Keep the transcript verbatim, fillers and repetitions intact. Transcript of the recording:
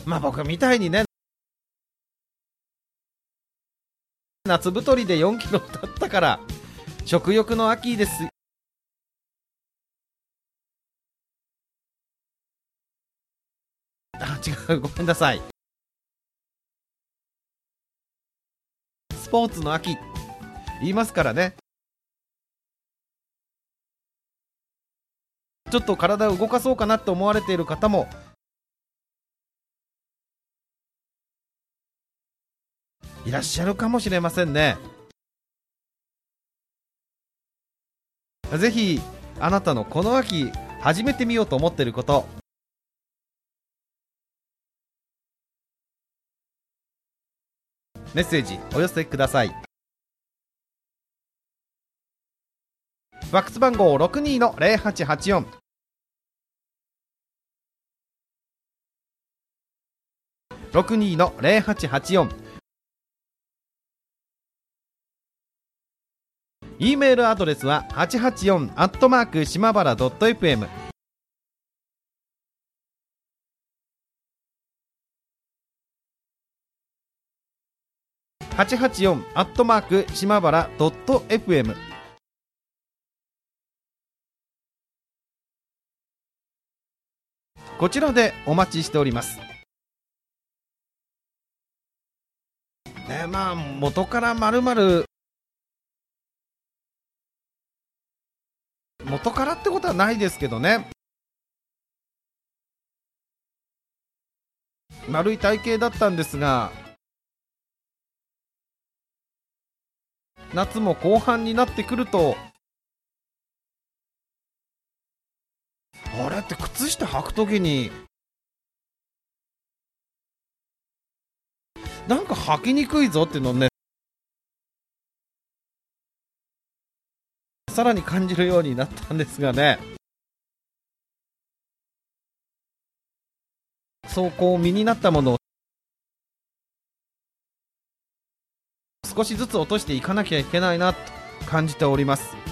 まあ僕みたいにね、夏太りでよんキロ経ったから食欲の秋です。あ、違う、ごめんなさい。スポーツの秋言いますからね。ちょっと体を動かそうかなと思われている方もいらっしゃるかもしれませんね。ぜひあなたのこの秋始めてみようと思っていること、メッセージお寄せください。ファックス番号 ろくにーのゼロはちはちよん ろくにーのゼロはちはちよん、 E メールアドレスははちはちよんアットマーク島原 .fm、 はちはちよんアットマーク島原 .fm、 こちらでお待ちしておりますね。まあ元からまるまる元からってことはないですけどね、丸い体型だったんですが、夏も後半になってくると、あれって靴下履くときになんか履きにくいぞっていうのをね、さらに感じるようになったんですがね。そうこう身になったものを少しずつ落としていかなきゃいけないなと感じております。